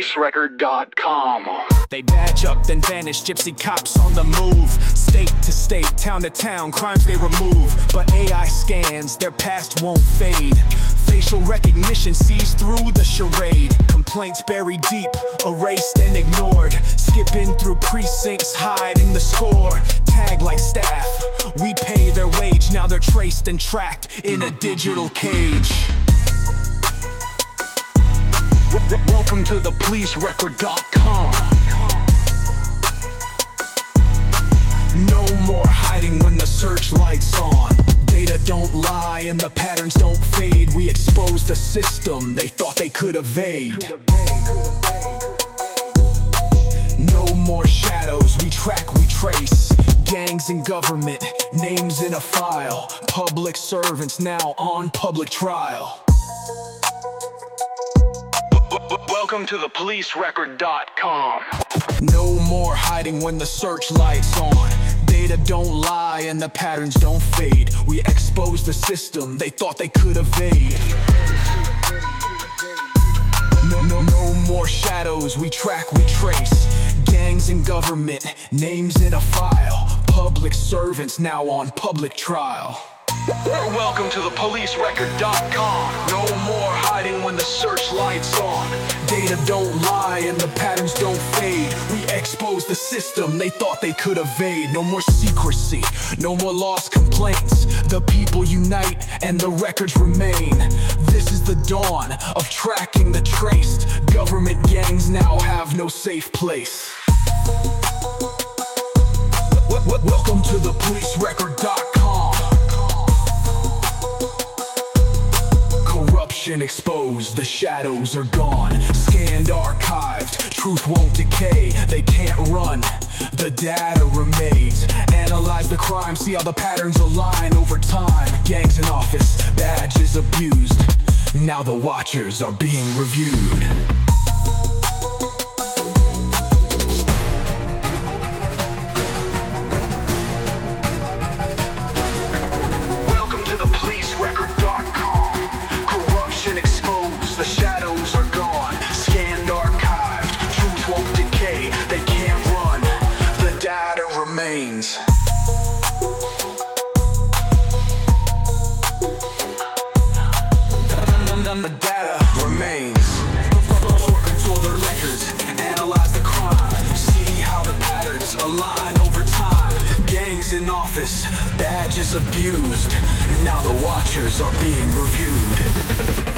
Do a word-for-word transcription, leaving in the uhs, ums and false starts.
police record dot com. They badge up, then vanish, gypsy cops on the move. State to state, town to town, crimes they remove. But A I scans, their past won't fade. Facial recognition sees through the charade. Complaints buried deep, erased and ignored. Skipping through precincts, hiding the score. Tag like staff, we pay their wage. Now they're traced and tracked in a digital cage. Welcome to the police record dot com. No more hiding when the searchlight's on. Data don't lie and the patterns don't fade. We expose the system they thought they could evade. No more shadows, we track, we trace. Gangs in government, names in a file. Public servants now on public trial. Welcome to the police record dot com. No more hiding when the searchlight's on. Data don't lie and the patterns don't fade. We expose the system they thought they could evade. No, no, no more shadows, we track, we trace. Gangs in government, names in a file. Public servants now on public trial. Welcome to the police record dot com. No more hiding when the searchlight's on. Data don't lie and the patterns don't fade. We expose the system they thought they could evade. No more secrecy, no more lost complaints. The people unite and the records remain. This is the dawn of tracking the traced. Government gangs now have no safe place. Welcome to the police record dot com. Corruption exposed, the shadows are gone. Scanned, archived, truth won't decay. They can't run, the data remains. Analyze the crime, see how the patterns align over time. Gangs in office, badges abused. Now the watchers are being reviewed. The shadows are gone, scanned, archived. Truth won't decay, they can't run. The data remains. The data remains. Control their records, analyze the crime. See how the patterns align over time. Gangs in office, badges abused. Now the watchers are being reviewed.